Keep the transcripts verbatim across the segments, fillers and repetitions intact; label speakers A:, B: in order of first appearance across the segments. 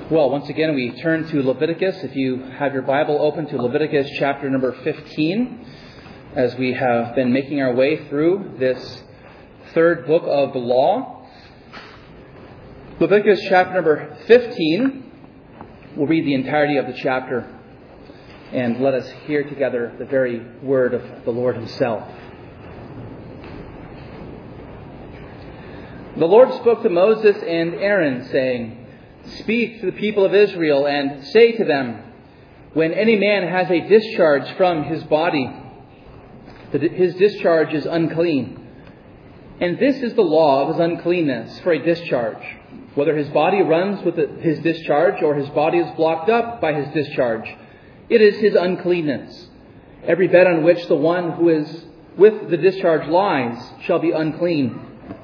A: Well, once again, we turn to Leviticus. If you have your Bible open to Leviticus chapter number fifteen, as we have been making our way through this third book of the law. Leviticus chapter number fifteen, we'll read the entirety of the chapter, and let us hear together the very word of the Lord himself. The Lord spoke to Moses and Aaron, saying, "Speak to the people of Israel and say to them, when any man has a discharge from his body, that his discharge is unclean. And this is the law of his uncleanness for a discharge, whether his body runs with his discharge or his body is blocked up by his discharge. It is his uncleanness. Every bed on which the one who is with the discharge lies shall be unclean,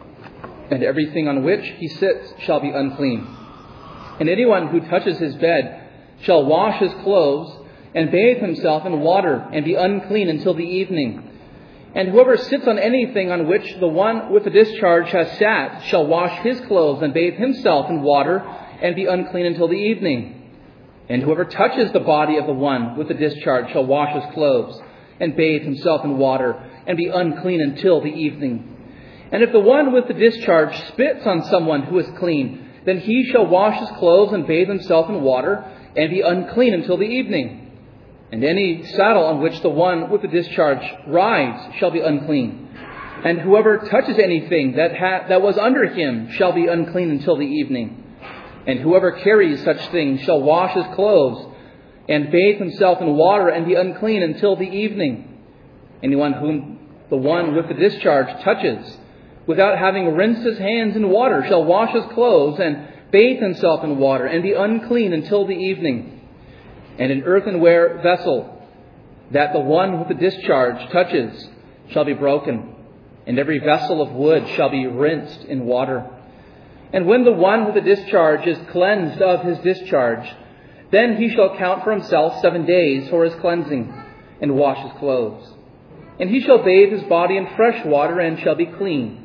A: and everything on which he sits shall be unclean. And anyone who touches his bed shall wash his clothes and bathe himself in water and be unclean until the evening. And whoever sits on anything on which the one with the discharge has sat shall wash his clothes and bathe himself in water and be unclean until the evening. And whoever touches the body of the one with the discharge shall wash his clothes and bathe himself in water and be unclean until the evening. And if the one with the discharge spits on someone who is clean, then he shall wash his clothes and bathe himself in water and be unclean until the evening. And any saddle on which the one with the discharge rides shall be unclean. And whoever touches anything that ha- that was under him shall be unclean until the evening. And whoever carries such things shall wash his clothes and bathe himself in water and be unclean until the evening. Anyone whom the one with the discharge touches, without having rinsed his hands in water, shall wash his clothes and bathe himself in water and be unclean until the evening. And an earthenware vessel that the one with the discharge touches shall be broken, and every vessel of wood shall be rinsed in water. And when the one with the discharge is cleansed of his discharge, then he shall count for himself seven days for his cleansing, and wash his clothes. And he shall bathe his body in fresh water, and shall be clean.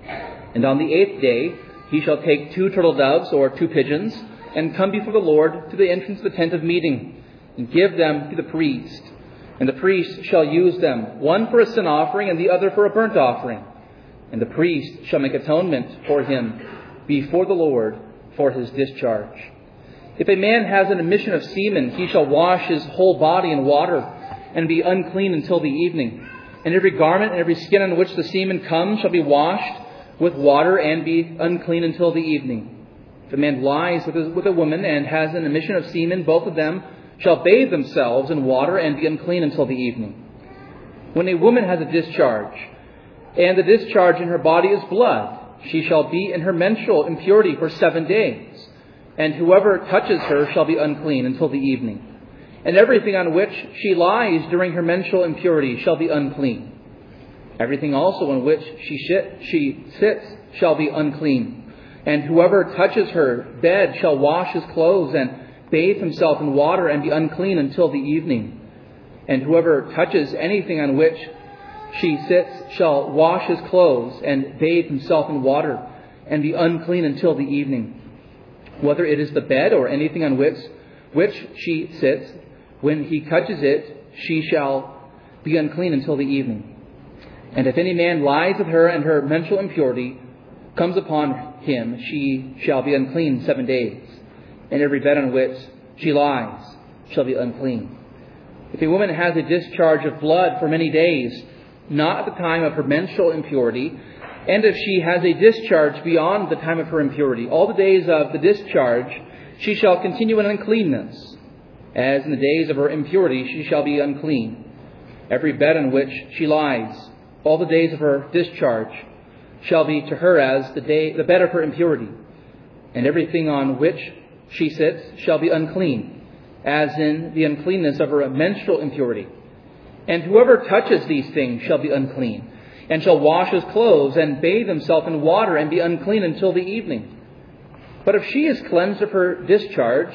A: And on the eighth day he shall take two turtle doves or two pigeons, and come before the Lord to the entrance of the tent of meeting, and give them to the priest. And the priest shall use them, one for a sin offering and the other for a burnt offering. And the priest shall make atonement for him before the Lord for his discharge. If a man has an emission of semen, he shall wash his whole body in water and be unclean until the evening. And every garment and every skin on which the semen comes shall be washed with water and be unclean until the evening. If a man lies with a, with a woman and has an emission of semen, both of them shall bathe themselves in water and be unclean until the evening. When a woman has a discharge, and the discharge in her body is blood, she shall be in her menstrual impurity for seven days. And whoever touches her shall be unclean until the evening. And everything on which she lies during her menstrual impurity shall be unclean. Everything also on which she, shit, she sits shall be unclean. And whoever touches her bed shall wash his clothes and bathe himself in water and be unclean until the evening. And whoever touches anything on which she sits shall wash his clothes and bathe himself in water and be unclean until the evening. Whether it is the bed or anything on which, which she sits, when he touches it, she shall be unclean until the evening. And if any man lies with her and her menstrual impurity comes upon him, she shall be unclean seven days. And every bed on which she lies shall be unclean. If a woman has a discharge of blood for many days, not at the time of her menstrual impurity, and if she has a discharge beyond the time of her impurity, all the days of the discharge she shall continue in uncleanness. As in the days of her impurity she shall be unclean. Every bed on which she lies, all the days of her discharge, shall be to her as the day, the bed of her impurity. And everything on which she sits shall be unclean, as in the uncleanness of her menstrual impurity. And whoever touches these things shall be unclean, and shall wash his clothes and bathe himself in water and be unclean until the evening. But if she is cleansed of her discharge,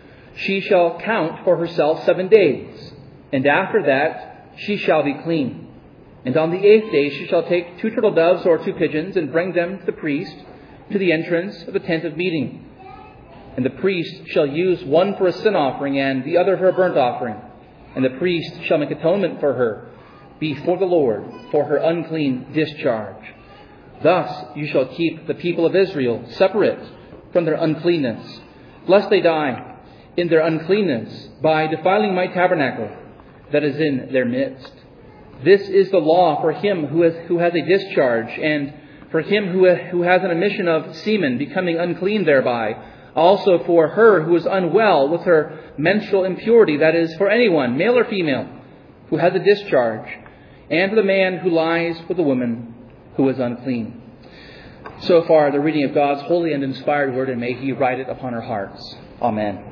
A: she shall count for herself seven days, and after that she shall be clean. And on the eighth day she shall take two turtle doves or two pigeons, and bring them to the priest to the entrance of the tent of meeting. And the priest shall use one for a sin offering and the other for a burnt offering. And the priest shall make atonement for her before the Lord for her unclean discharge. Thus you shall keep the people of Israel separate from their uncleanness, lest they die in their uncleanness by defiling my tabernacle that is in their midst. This is the law for him who has, who has a discharge, and for him who, who has an emission of semen becoming unclean thereby. Also for her who is unwell with her menstrual impurity, that is, for anyone, male or female, who has a discharge, and for the man who lies with a woman who is unclean. So far, the reading of God's holy and inspired word, and may He write it upon our hearts. Amen.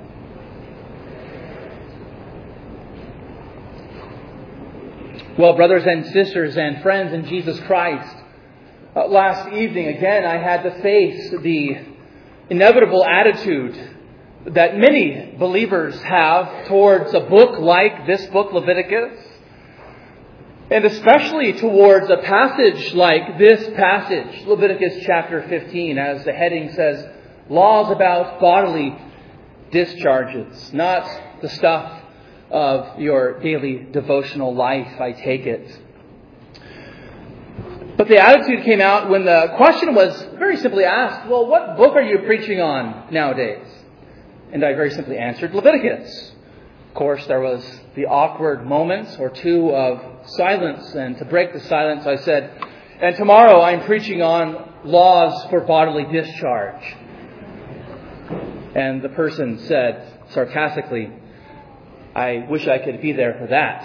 A: Well, brothers and sisters and friends in Jesus Christ, uh, last evening again I had to face the inevitable attitude that many believers have towards a book like this book, Leviticus, and especially towards a passage like this passage, Leviticus chapter fifteen, as the heading says, laws about bodily discharges, not the stuff of your daily devotional life, I take it. But the attitude came out when the question was very simply asked, well, what book are you preaching on nowadays? And I very simply answered, Leviticus. Of course, there was the awkward moments or two of silence, and to break the silence, I said, and tomorrow I'm preaching on laws for bodily discharge. And the person said sarcastically, I wish I could be there for that.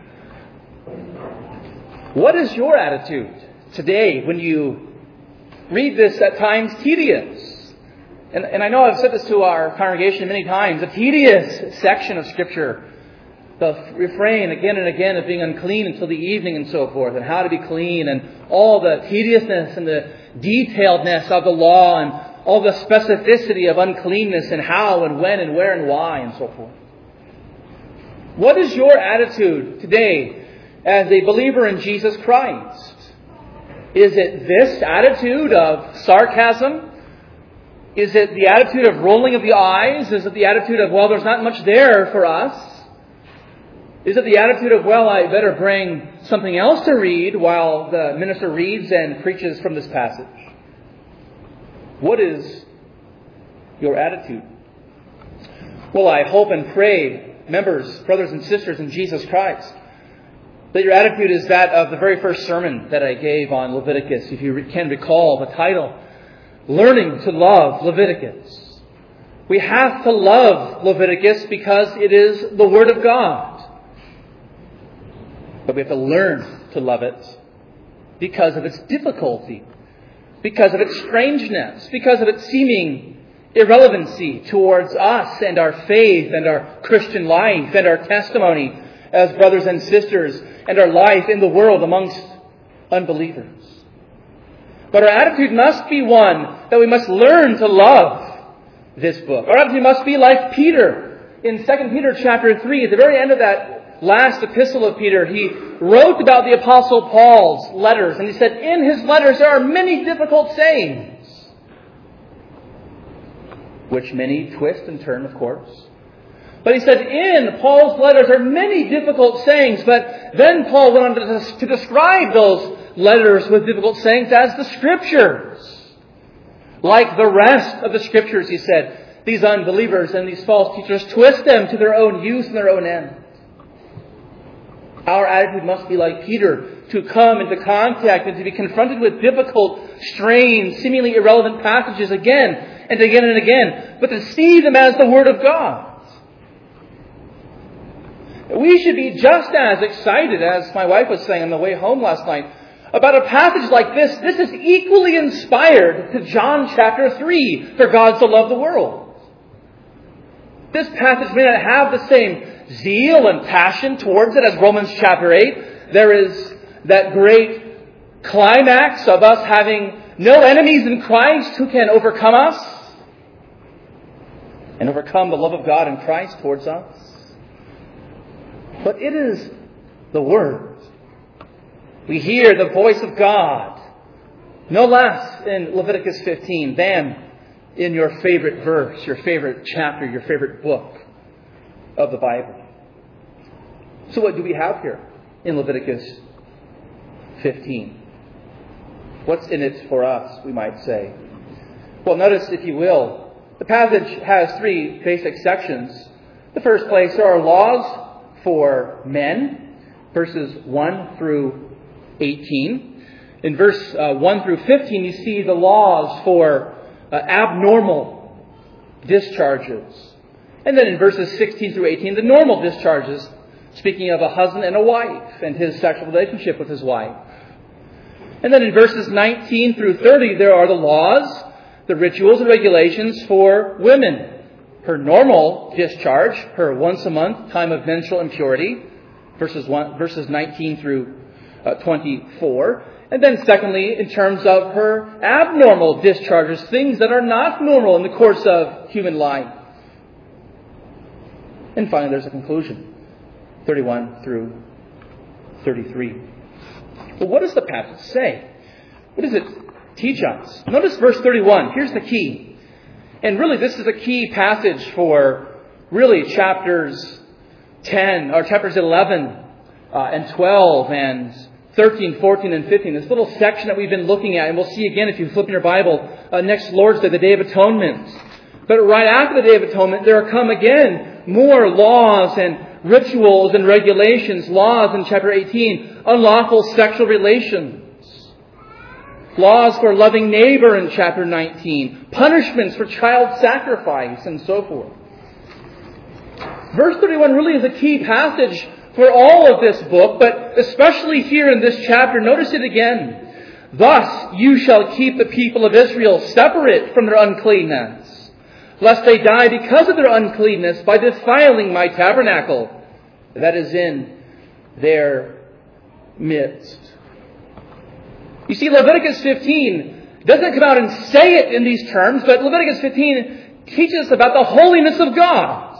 A: What is your attitude today when you read this at times tedious? And, and I know I've said this to our congregation many times, a tedious section of Scripture. The refrain again and again of being unclean until the evening and so forth, and how to be clean, and all the tediousness and the detailedness of the law, and all the specificity of uncleanness, and how and when and where and why and so forth. What is your attitude today as a believer in Jesus Christ? Is it this attitude of sarcasm? Is it the attitude of rolling of the eyes? Is it the attitude of, well, there's not much there for us? Is it the attitude of, well, I better bring something else to read while the minister reads and preaches from this passage? What is your attitude? Well, I hope and pray, members, brothers and sisters in Jesus Christ, that your attitude is that of the very first sermon that I gave on Leviticus. If you can recall the title, Learning to Love Leviticus. We have to love Leviticus because it is the Word of God. But we have to learn to love it because of its difficulty, because of its strangeness, because of its seeming irrelevancy towards us and our faith and our Christian life and our testimony as brothers and sisters and our life in the world amongst unbelievers. But our attitude must be one that we must learn to love this book. Our attitude must be like Peter in Second Peter chapter three. At the very end of that last epistle of Peter, he wrote about the Apostle Paul's letters. And he said, in his letters there are many difficult sayings, which many twist and turn, of course. But he said, in Paul's letters are many difficult sayings. But then Paul went on to, to describe those letters with difficult sayings as the Scriptures. Like the rest of the Scriptures, he said, these unbelievers and these false teachers twist them to their own use and their own end. Our attitude must be like Peter, to come into contact and to be confronted with difficult, strange, seemingly irrelevant passages again and again and again, but to see them as the Word of God. We should be just as excited as my wife was saying on the way home last night about a passage like this. This is equally inspired to John chapter three, for God so loved the world. This passage may not have the same zeal and passion towards it as Romans chapter eight. There is that great climax of us having no enemies in Christ who can overcome us and overcome the love of God in Christ towards us. But it is the Word. We hear the voice of God, no less in Leviticus fifteen than in your favorite verse, your favorite chapter, your favorite book of the Bible. So what do we have here in Leviticus fifteen? What's in it for us, we might say? Well, notice, if you will, the passage has three basic sections. The first place, there are laws for men, verses one through eighteen. In verse uh, one through fifteen, you see the laws for uh, abnormal discharges. And then in verses sixteen through eighteen, the normal discharges, speaking of a husband and a wife and his sexual relationship with his wife. And then in verses nineteen through thirty, there are the laws, the rituals and regulations for women. Her normal discharge, her once a month time of menstrual impurity, verses one, verses nineteen through uh, twenty-four. And then secondly, in terms of her abnormal discharges, things that are not normal in the course of human life. And finally, there's a conclusion, thirty-one through thirty-three. Well, what does the passage say? What does it teach us? Notice verse thirty-one. Here's the key. And really, this is a key passage for really chapters ten, or chapters eleven uh, and twelve and thirteen, fourteen, and fifteen. This little section that we've been looking at, and we'll see again if you flip in your Bible, uh, next Lord's Day, the Day of Atonement. But right after the Day of Atonement, there come again more laws and rituals and regulations. Laws in chapter eighteen, unlawful sexual relations. Laws for loving neighbor in chapter nineteen. Punishments for child sacrifice and so forth. Verse thirty-one really is a key passage for all of this book, but especially here in this chapter. Notice it again. Thus you shall keep the people of Israel separate from their uncleanness, lest they die because of their uncleanness by defiling my tabernacle that is in their midst. You see, Leviticus fifteen doesn't come out and say it in these terms, but Leviticus fifteen teaches us about the holiness of God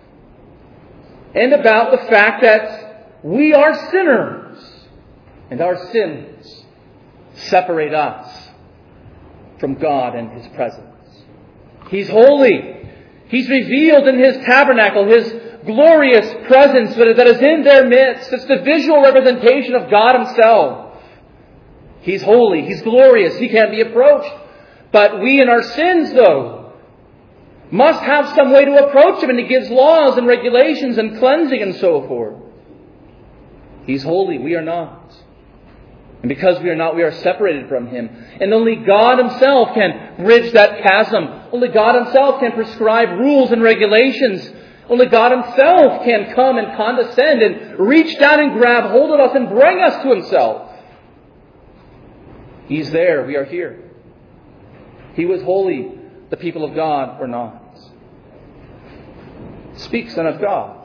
A: and about the fact that we are sinners and our sins separate us from God and His presence. He's holy. He's revealed in His tabernacle, His glorious presence that is in their midst. It's the visual representation of God Himself. He's holy. He's glorious. He can't be approached. But we in our sins, though, must have some way to approach Him. And He gives laws and regulations and cleansing and so forth. He's holy. We are not. And because we are not, we are separated from Him. And only God Himself can bridge that chasm. Only God Himself can prescribe rules and regulations. Only God Himself can come and condescend and reach down and grab hold of us and bring us to Himself. He's there. We are here. He was holy. The people of God were not. Speaks then of God.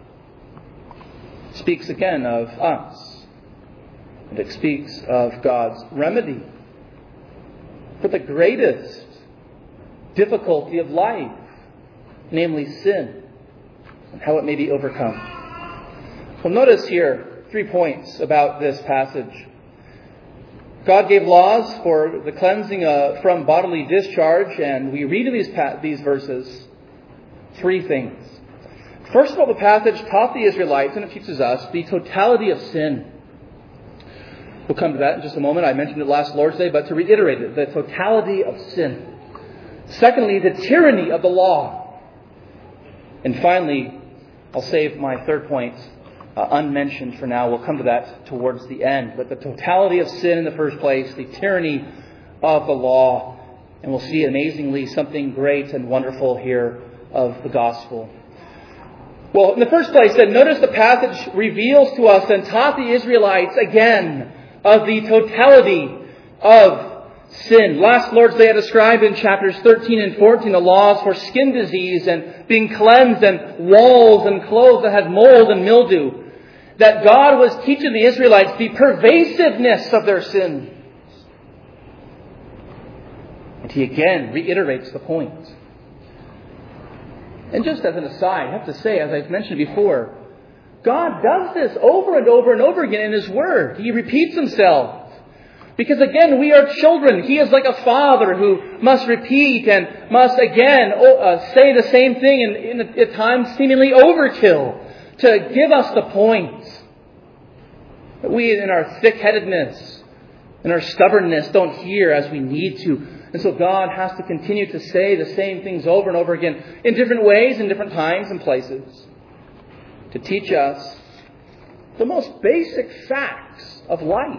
A: Speaks again of us. And it speaks of God's remedy for the greatest difficulty of life, namely sin, and how it may be overcome. Well, notice here three points about this passage. God gave laws for the cleansing uh, from bodily discharge, and we read in these, pa- these verses three things. First of all, the passage taught the Israelites, and it teaches us, the totality of sin. We'll come to that in just a moment. I mentioned it last Lord's Day, but to reiterate it, the totality of sin. Secondly, the tyranny of the law. And finally, I'll save my third point Uh, unmentioned for now. We'll come to that towards the end. But the totality of sin in the first place, the tyranny of the law, and we'll see amazingly something great and wonderful here of the gospel. Well, in the first place, then, notice the passage reveals to us and taught the Israelites again of the totality of sin. Last Lord's Day I described in chapters thirteen and fourteen the laws for skin disease and being cleansed and walls and clothes that had mold and mildew. That God was teaching the Israelites the pervasiveness of their sins. And He again reiterates the point. And just as an aside, I have to say, as I've mentioned before, God does this over and over and over again in His Word. He repeats Himself. Because again, we are children. He is like a father who must repeat and must again uh, say the same thing in, in at times seemingly overkill to give us the point. But we in our thick-headedness and our stubbornness don't hear as we need to. And so God has to continue to say the same things over and over again in different ways, in different times and places to teach us the most basic facts of life.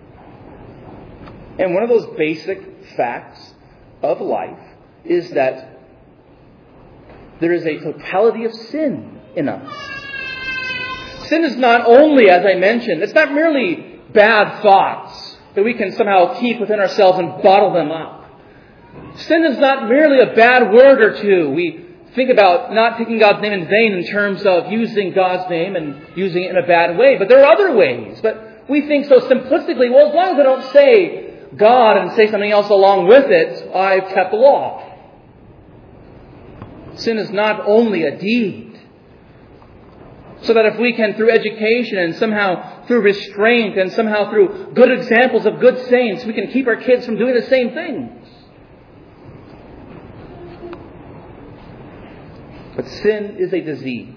A: And one of those basic facts of life is that there is a totality of sin in us. Sin is not only, as I mentioned, it's not merely bad thoughts that we can somehow keep within ourselves and bottle them up. Sin is not merely a bad word or two. We think about not taking God's name in vain in terms of using God's name and using it in a bad way. But there are other ways. But we think so simplistically, well, as long as I don't say God and say something else along with it, I've kept the law. Sin is not only a deed. So that if we can, through education and somehow through restraint and somehow through good examples of good saints, we can keep our kids from doing the same things. But sin is a disease.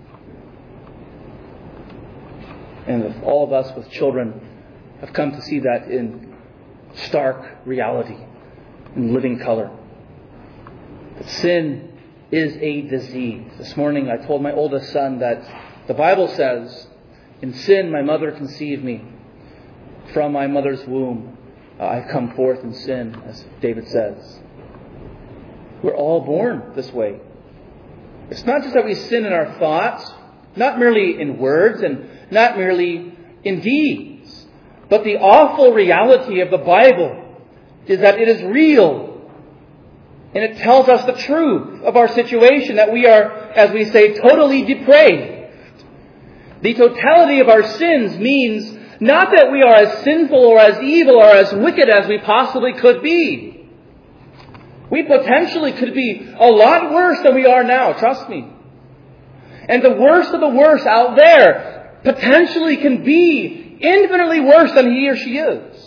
A: And if all of us with children have come to see that in stark reality, in living color. That sin is a disease. This morning I told my oldest son that the Bible says, in sin my mother conceived me. From my mother's womb uh, I've come forth in sin, as David says. We're all born this way. It's not just that we sin in our thoughts, not merely in words and not merely in deeds, but the awful reality of the Bible is that it is real. And it tells us the truth of our situation, that we are, as we say, totally depraved. The totality of our sins means not that we are as sinful or as evil or as wicked as we possibly could be. We potentially could be a lot worse than we are now, trust me. And the worst of the worst out there potentially can be infinitely worse than he or she is.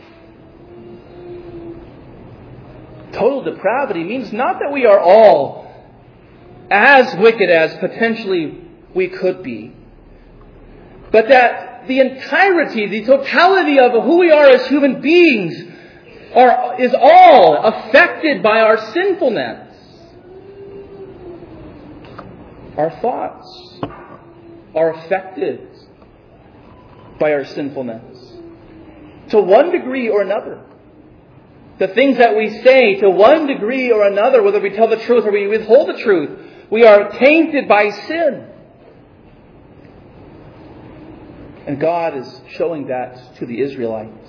A: Total depravity means not that we are all as wicked as potentially we could be, but that the entirety, the totality of who we are as human beings are, is all affected by our sinfulness. Our thoughts are affected by our sinfulness to one degree or another. The things that we say to one degree or another, whether we tell the truth or we withhold the truth, we are tainted by sin. And God is showing that to the Israelites.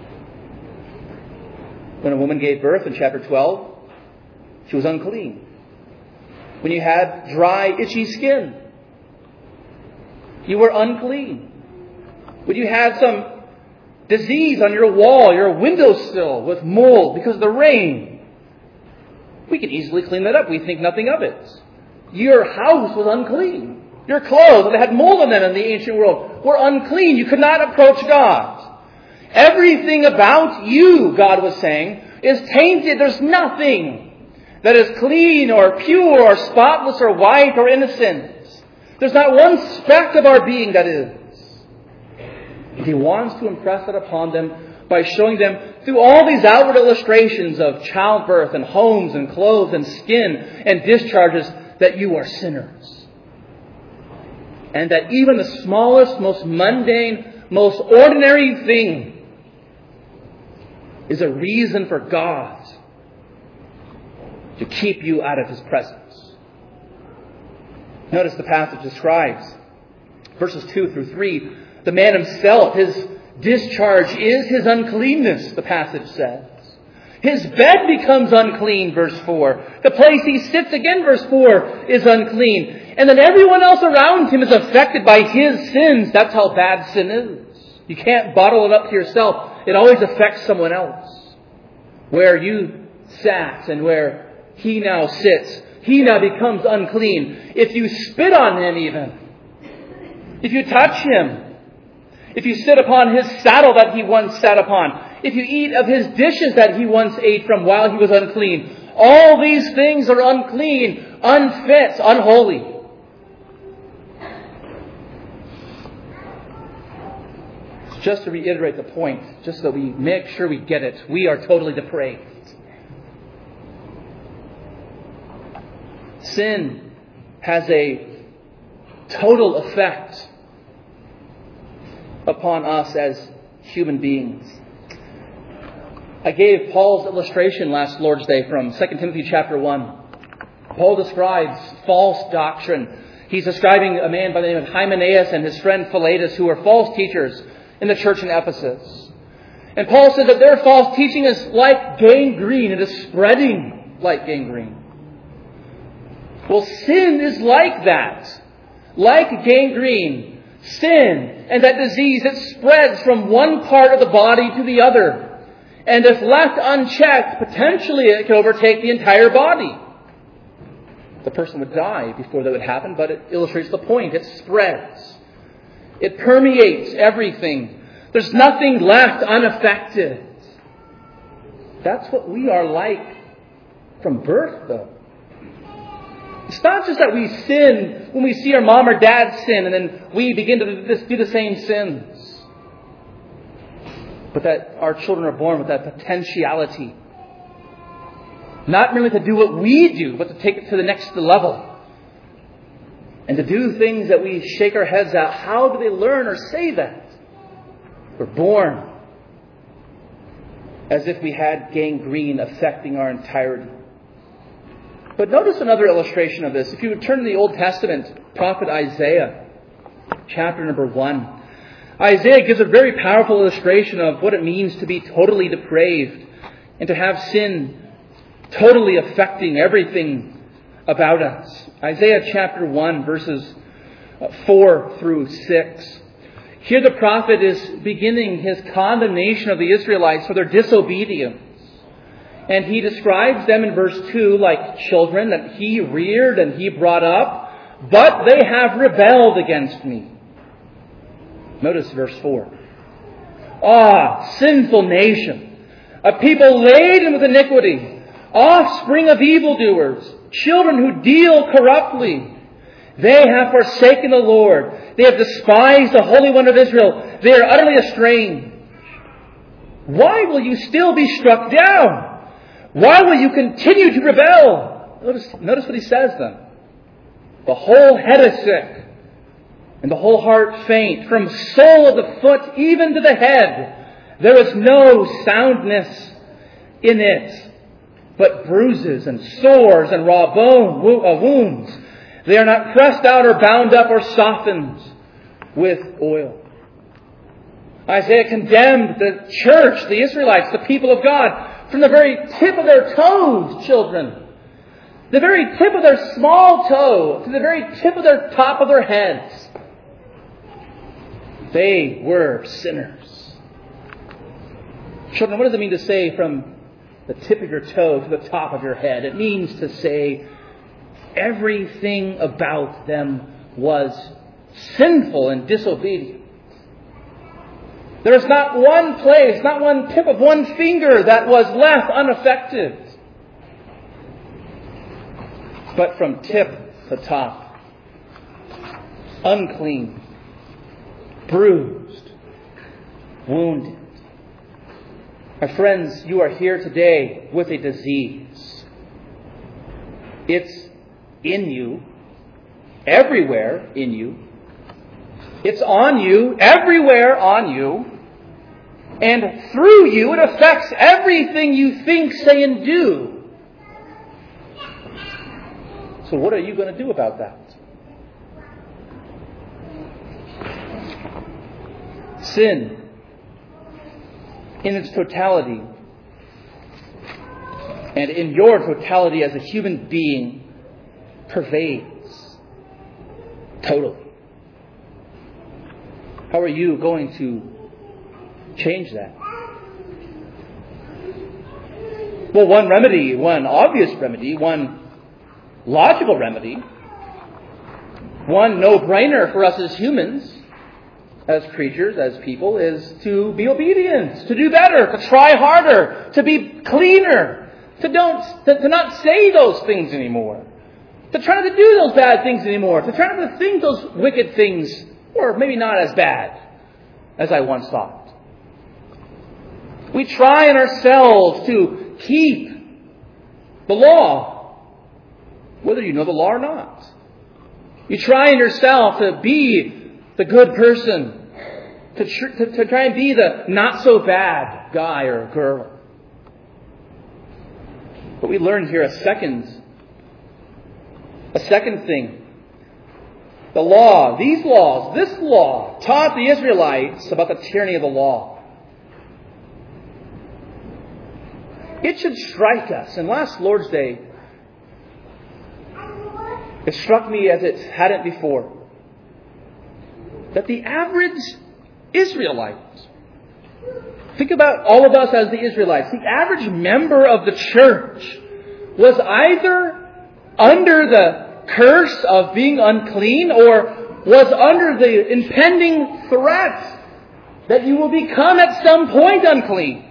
A: When a woman gave birth in chapter twelve, she was unclean. When you had dry, itchy skin, you were unclean. When you had some disease on your wall, your windowsill with mold because of the rain, we can easily clean that up. We think nothing of it. Your house was unclean. Your clothes that had mold on them in the ancient world were unclean. You could not approach God. Everything about you, God was saying, is tainted. There's nothing that is clean or pure or spotless or white or innocent. There's not one speck of our being that is. And He wants to impress that upon them by showing them through all these outward illustrations of childbirth and homes and clothes and skin and discharges that you are sinners. And that even the smallest, most mundane, most ordinary thing is a reason for God to keep you out of His presence. Notice the passage describes, verses two through three, the man himself, his discharge is his uncleanness, the passage says. His bed becomes unclean, verse four. The place he sits, again, verse four, is unclean. And then everyone else around him is affected by his sins. That's how bad sin is. You can't bottle it up to yourself. It always affects someone else. Where you sat and where he now sits, he now becomes unclean. If you spit on him even, if you touch him, if you sit upon his saddle that he once sat upon, if you eat of his dishes that he once ate from while he was unclean, all these things are unclean, unfit, unholy. Just to reiterate the point, just so that we make sure we get it, we are totally depraved. Sin has a total effect upon us as human beings. I gave Paul's illustration last Lord's Day from Second Timothy chapter one. Paul describes false doctrine. He's describing a man by the name of Hymenaeus and his friend Philetus, who are false teachers in the church in Ephesus. And Paul says that their false teaching is like gangrene. It is spreading like gangrene. Well, sin is like that. Like gangrene. Sin and that disease that spreads from one part of the body to the other. And if left unchecked, potentially it could overtake the entire body. The person would die before that would happen, but it illustrates the point. It spreads. It permeates everything. There's nothing left unaffected. That's what we are like from birth, though. It's not just that we sin when we see our mom or dad sin and then we begin to do the same sins. But that our children are born with that potentiality. Not merely to do what we do, but to take it to the next level. And to do things that we shake our heads at. How do they learn or say that? We're born as if we had gangrene affecting our entirety. But notice another illustration of this. If you would turn to the Old Testament, prophet Isaiah, chapter number one. Isaiah gives a very powerful illustration of what it means to be totally depraved and to have sin totally affecting everything about us. Isaiah chapter one, verses four through six. Here the prophet is beginning his condemnation of the Israelites for their disobedience. And he describes them in verse two like children that he reared and he brought up, but they have rebelled against me. Notice verse four. Ah, sinful nation, a people laden with iniquity, offspring of evildoers, children who deal corruptly. They have forsaken the Lord. They have despised the Holy One of Israel. They are utterly estranged. Why will you still be struck down? Why will you continue to rebel? Notice, notice what he says then. The whole head is sick, and the whole heart faint. From sole of the foot even to the head, there is no soundness in it, but bruises and sores and raw bone wounds. They are not pressed out or bound up or softened with oil. Isaiah condemned the church, the Israelites, the people of God, from the very tip of their toes, children. The very tip of their small toe to the very tip of their top of their heads. They were sinners. Children, what does it mean to say from the tip of your toe to the top of your head? It means to say everything about them was sinful and disobedient. There is not one place, not one tip of one finger that was left unaffected. But from tip to top, unclean, bruised, wounded. My friends, you are here today with a disease. It's in you, everywhere in you. It's on you, everywhere on you. And through you, it affects everything you think, say, and do. So what are you going to do about that? Sin, in its totality, and in your totality as a human being, pervades totally. How are you going to change that? Well, one remedy, one obvious remedy, one logical remedy, one no-brainer for us as humans as creatures, as people, is to be obedient, to do better, to try harder, to be cleaner, to don't to, to not say those things anymore, to try not to do those bad things anymore, to try not to think those wicked things, or maybe not as bad as I once thought. We try in ourselves to keep the law, whether you know the law or not. You try in yourself to be the good person, to, tr- to, to try and be the not so bad guy or girl. But we learned here a second, a second thing. The law, these laws, this law taught the Israelites about the tyranny of the law. It should strike us. And last Lord's Day, it struck me as it hadn't before, that the average Israelite, think about all of us as the Israelites, the average member of the church was either under the curse of being unclean or was under the impending threat that you will become at some point unclean.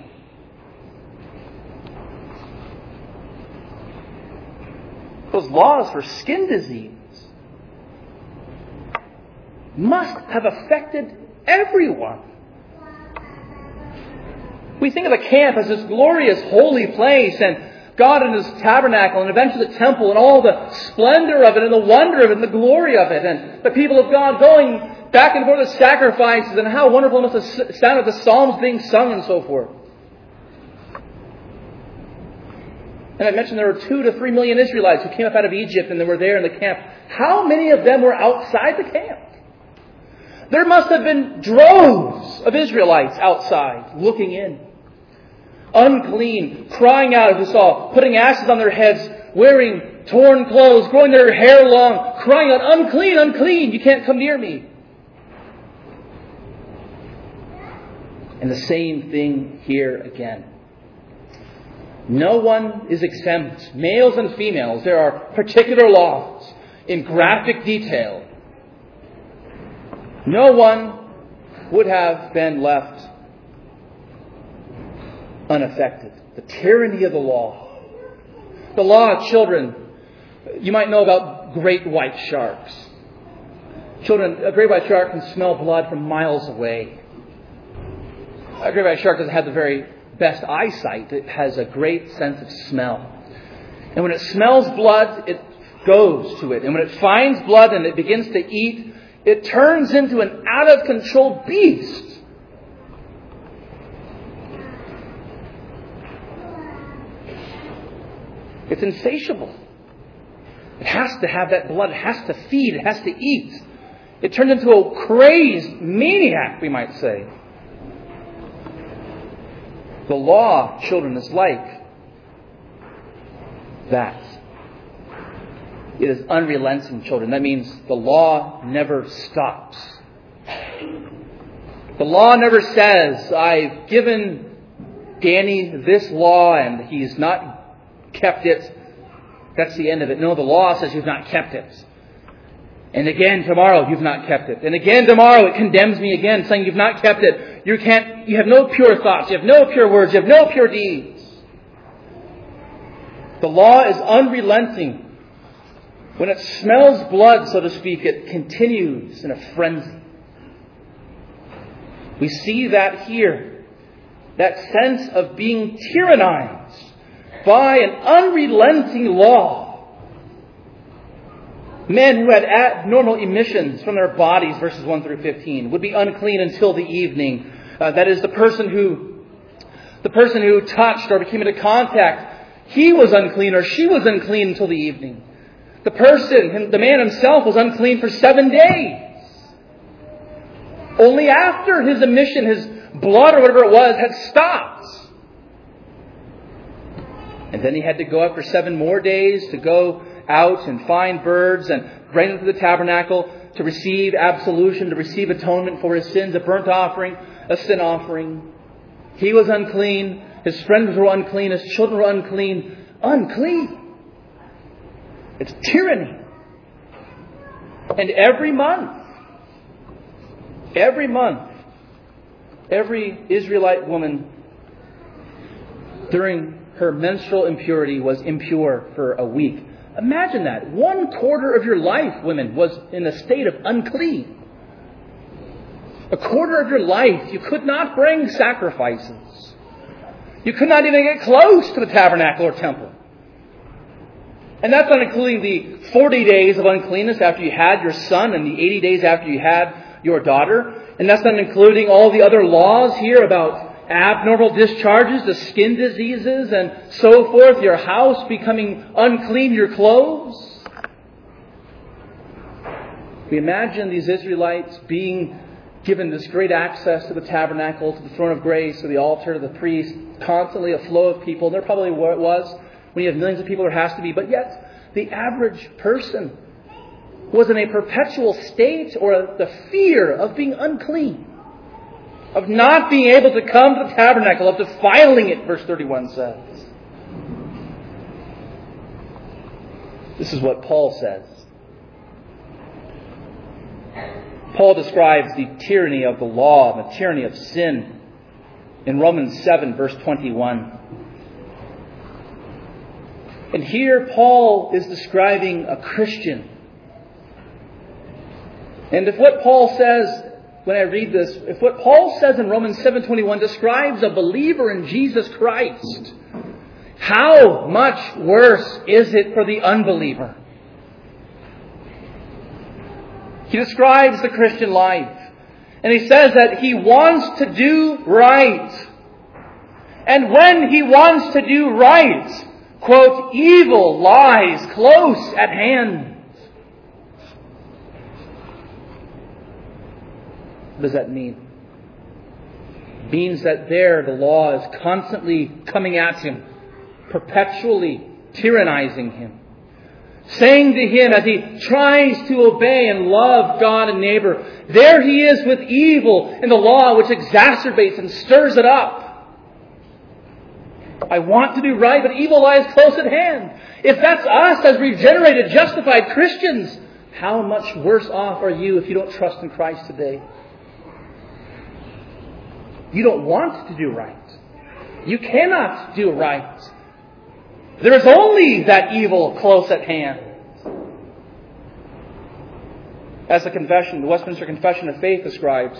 A: Those laws for skin disease must have affected everyone. We think of the camp as this glorious holy place, and God in His tabernacle, and eventually the temple, and all the splendor of it, and the wonder of it, and the glory of it, and the people of God going back and forth with sacrifices, and how wonderful it must have sounded the psalms being sung and so forth. And I mentioned there were two to three million Israelites who came up out of Egypt and they were there in the camp. How many of them were outside the camp? There must have been droves of Israelites outside looking in. Unclean, crying out as we saw, putting ashes on their heads, wearing torn clothes, growing their hair long, crying out, unclean, unclean, you can't come near me. And the same thing here again. No one is exempt. Males and females, there are particular laws in graphic detail. No one would have been left unaffected. The tyranny of the law. The law of children. You might know about great white sharks. Children, a great white shark can smell blood from miles away. A great white shark doesn't have the very best eyesight. It has a great sense of smell. And when it smells blood, it goes to it. And when it finds blood and it begins to eat, it turns into an out-of-control beast. It's insatiable. It has to have that blood. It has to feed. It has to eat. It turns into a crazed maniac, we might say. The law, children, is like that. It is unrelenting, children. That means the law never stops. The law never says, I've given Danny this law and he's not kept it. That's the end of it. No, the law says you've not kept it. And again tomorrow you've not kept it. And again tomorrow it condemns me again, saying you've not kept it. You can't, you have no pure thoughts, you have no pure words, you have no pure deeds. The law is unrelenting. When it smells blood, so to speak, it continues in a frenzy. We see that here. That sense of being tyrannized by an unrelenting law. Men who had abnormal emissions from their bodies, verses one through fifteen, would be unclean until the evening. Uh, that is, the person who, the person who touched or became into contact, he was unclean or she was unclean until the evening. The person, the man himself, was unclean for seven days. Only after his emission, his blood or whatever it was, had stopped. And then he had to go out for seven more days to go out and find birds and bring them to the tabernacle to receive absolution, to receive atonement for his sins, a burnt offering, a sin offering. He was unclean. His friends were unclean. His children were unclean. Unclean. It's tyranny. And every month, Every month, every Israelite woman during her menstrual impurity was impure for a week. Imagine that. One quarter of your life, women, was in a state of unclean. A quarter of your life, you could not bring sacrifices. You could not even get close to the tabernacle or temple. And that's not including the forty days of uncleanness after you had your son and the eighty days after you had your daughter. And that's not including all the other laws here about abnormal discharges, the skin diseases, and so forth. Your house becoming unclean, your clothes. We imagine these Israelites being given this great access to the tabernacle, to the throne of grace, to the altar, to the priest, constantly a flow of people. And there probably was. When you have millions of people, there has to be. But yet, the average person was in a perpetual state or the fear of being unclean. Of not being able to come to the tabernacle, of defiling it, verse thirty-one says. This is what Paul says. Paul describes the tyranny of the law, the tyranny of sin, in Romans seven, verse twenty-one. And here Paul is describing a Christian. And if what Paul says, when I read this, if what Paul says in Romans seven twenty-one describes a believer in Jesus Christ, how much worse is it for the unbeliever? He describes the Christian life. And he says that he wants to do right. And when he wants to do right, quote, evil lies close at hand. What does that mean? It means that there the law is constantly coming at him, perpetually tyrannizing him. Saying to him as he tries to obey and love God and neighbor, there he is with evil in the law which exacerbates and stirs it up. I want to do right, but evil lies close at hand. If that's us as regenerated, justified Christians, how much worse off are you if you don't trust in Christ today? You don't want to do right. You cannot do right. There is only that evil close at hand. As the confession, the Westminster Confession of Faith describes,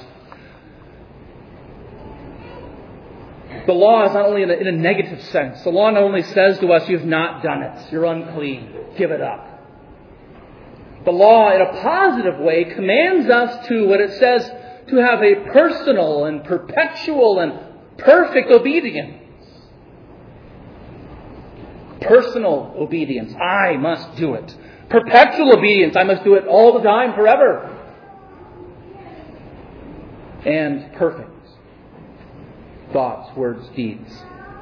A: the law is not only in a, in a negative sense. The law not only says to us, you've not done it, you're unclean, give it up. The law, in a positive way, commands us to, what it says, to have a personal and perpetual and perfect obedience. Personal obedience. I must do it. Perpetual obedience. I must do it all the time, forever. And perfect. Thoughts, words, deeds.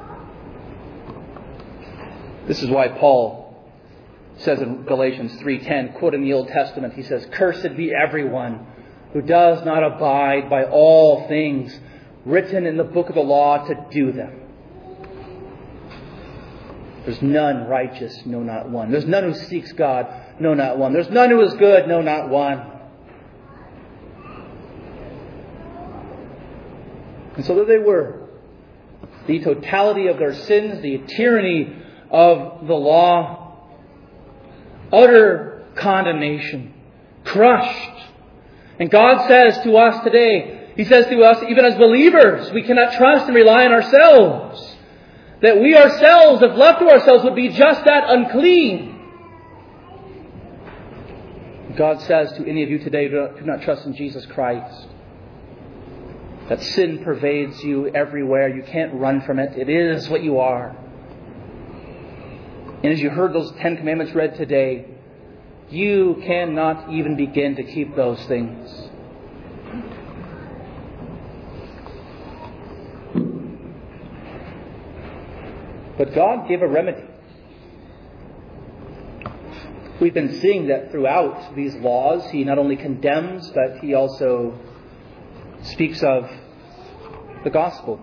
A: This is why Paul says in Galatians three ten, quoting the Old Testament, he says, "Cursed be everyone who does not abide by all things written in the book of the law to do them. There's none righteous, no, not one. There's none who seeks God, no, not one. There's none who is good, no, not one." And so there they were. The totality of their sins, the tyranny of the law, utter condemnation, crushed. And God says to us today, He says to us, even as believers, we cannot trust and rely on ourselves. That we ourselves, if left to ourselves, would be just that, unclean. God says to any of you today, do not trust in Jesus Christ. That sin pervades you everywhere. You can't run from it. It is what you are. And as you heard those Ten Commandments read today, you cannot even begin to keep those things. But God gave a remedy. We've been seeing that throughout these laws. He not only condemns, but He also speaks of the gospel.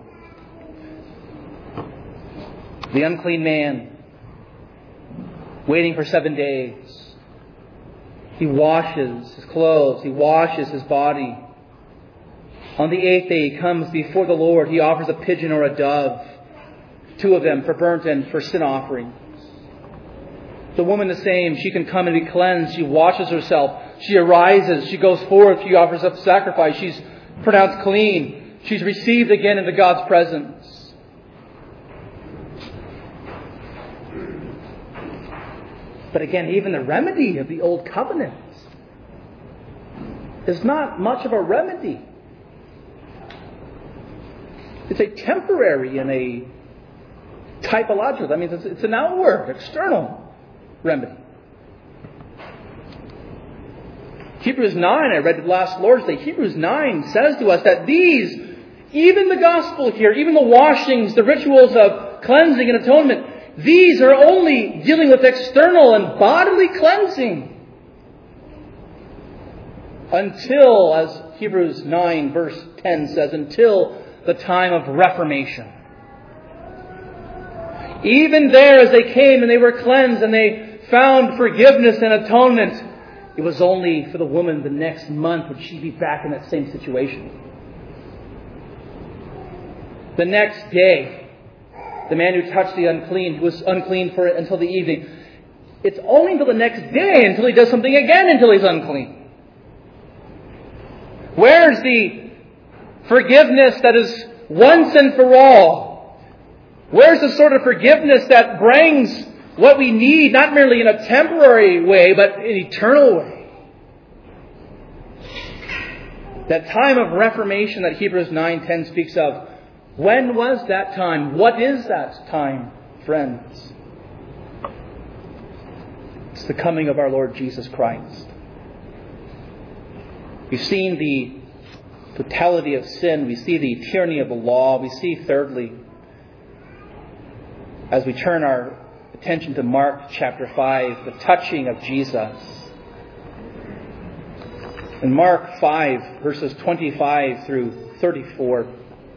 A: The unclean man, waiting for seven days. He washes his clothes. He washes his body. On the eighth day he comes before the Lord. He offers a pigeon or a dove, two of them for burnt and for sin offerings. The woman the same. She can come and be cleansed. She washes herself. She arises. She goes forth. She offers up sacrifice. She's pronounced clean. She's received again into God's presence. But again, even the remedy of the old covenant is not much of a remedy. It's a temporary and a typological. That means it's, it's an outward, external remedy. Hebrews nine, I read it last Lord's Day. Hebrews nine says to us that these, even the gospel here, even the washings, the rituals of cleansing and atonement, these are only dealing with external and bodily cleansing. Until, as Hebrews nine verse ten says, until the time of Reformation. Even there, as they came and they were cleansed and they found forgiveness and atonement, it was only for the woman the next month would she be back in that same situation. The next day, the man who touched the unclean, who was unclean for it until the evening, it's only until the next day until he does something again until he's unclean. Where's the forgiveness that is once and for all? Where's the sort of forgiveness that brings what we need, not merely in a temporary way, but in an eternal way? That time of Reformation that Hebrews nine ten speaks of, when was that time? What is that time, friends? It's the coming of our Lord Jesus Christ. We've seen the totality of sin. We see the tyranny of the law. We see, thirdly, as we turn our attention to Mark chapter five, the touching of Jesus. In Mark five, verses twenty-five through thirty-four,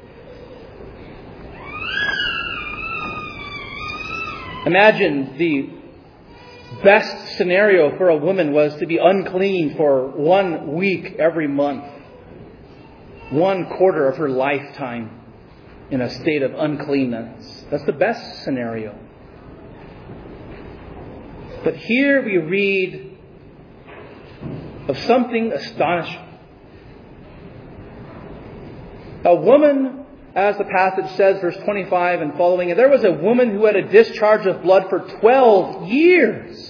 A: imagine the best scenario for a woman was to be unclean for one week every month. One quarter of her lifetime in a state of uncleanness. That's the best scenario. But here we read of something astonishing. A woman, as the passage says, verse twenty-five and following, there was a woman who had a discharge of blood for twelve years.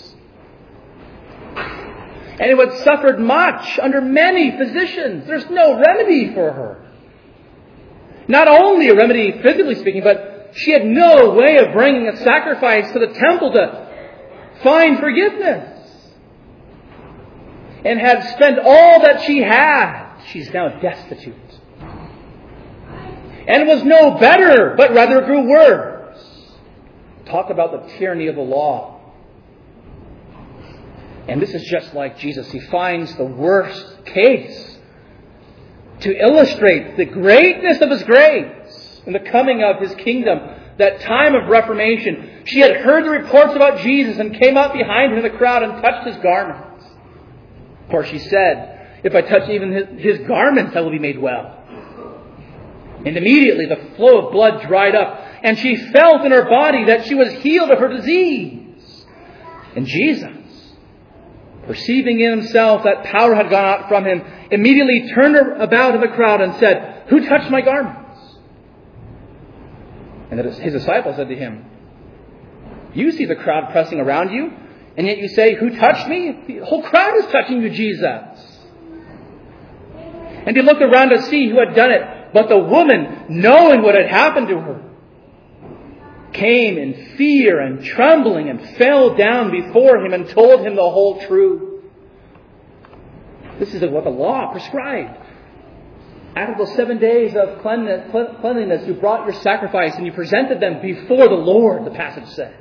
A: And who had suffered much under many physicians. There's no remedy for her. Not only a remedy physically speaking, but she had no way of bringing a sacrifice to the temple to find forgiveness. And had spent all that she had. She's now destitute. And was no better, but rather grew worse. Talk about the tyranny of the law. And this is just like Jesus. He finds the worst case to illustrate the greatness of His grace and the coming of His kingdom. That time of Reformation. She had heard the reports about Jesus and came up behind him in the crowd and touched His garments. For she said, if I touch even his, his garments, I will be made well. And immediately the flow of blood dried up. And she felt in her body that she was healed of her disease. And Jesus, perceiving in Himself that power had gone out from Him, immediately turned about in the crowd and said, who touched my garments? And His disciples said to Him, you see the crowd pressing around you, and yet you say, who touched me? The whole crowd is touching you, Jesus. And He looked around to see who had done it. But the woman, knowing what had happened to her, came in fear and trembling and fell down before Him and told Him the whole truth. This is what the law prescribed. After those seven days of cleanliness, you brought your sacrifice and you presented them before the Lord, the passage says.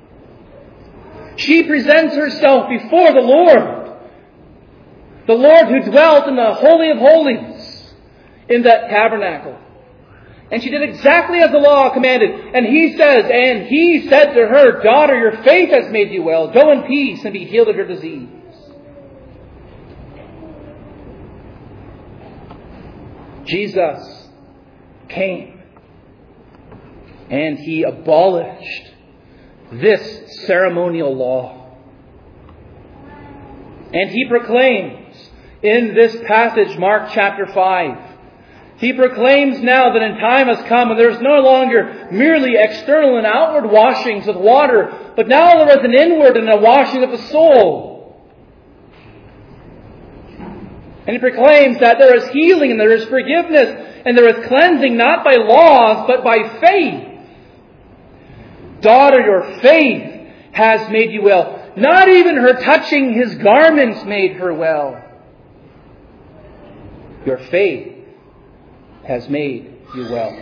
A: She presents herself before the Lord. The Lord who dwelt in the Holy of Holies in that tabernacle. And she did exactly as the law commanded. And He says, and He said to her, daughter, your faith has made you well. Go in peace and be healed of your disease. Jesus came and He abolished this ceremonial law. And He proclaims in this passage, Mark chapter five, He proclaims now that in time has come when there is no longer merely external and outward washings with water, but now there is an inward and a washing of the soul. And He proclaims that there is healing and there is forgiveness and there is cleansing not by laws but by faith. Daughter, your faith has made you well. Not even her touching His garments made her well. Your faith has made you well.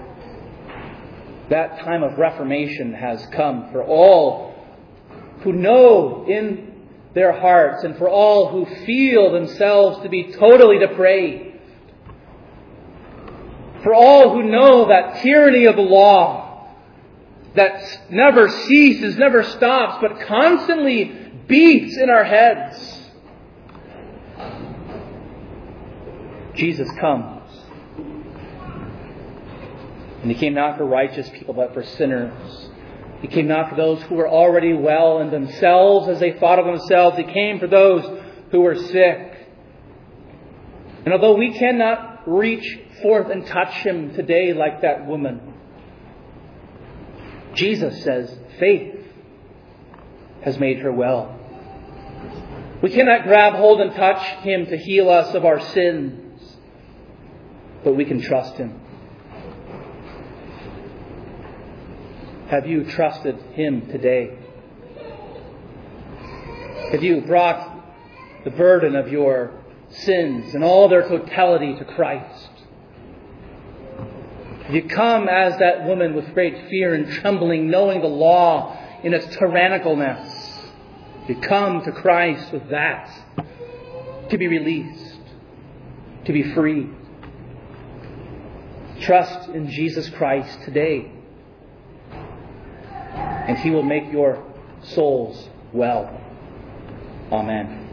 A: That time of reformation has come for all who know in their hearts and for all who feel themselves to be totally depraved. For all who know that tyranny of the law that never ceases, never stops, but constantly beats in our heads. Jesus comes. And He came not for righteous people, but for sinners. He came not for those who were already well in themselves, as they thought of themselves. He came for those who were sick. And although we cannot reach forth and touch Him today like that woman, Jesus says faith has made her well. We cannot grab hold and touch Him to heal us of our sins, but we can trust Him. Have you trusted Him today? Have you brought the burden of your sins in all their totality to Christ? Have you come as that woman with great fear and trembling, knowing the law in its tyrannicalness? You come to Christ with that, to be released, to be free. Trust in Jesus Christ today, and He will make your souls well. Amen.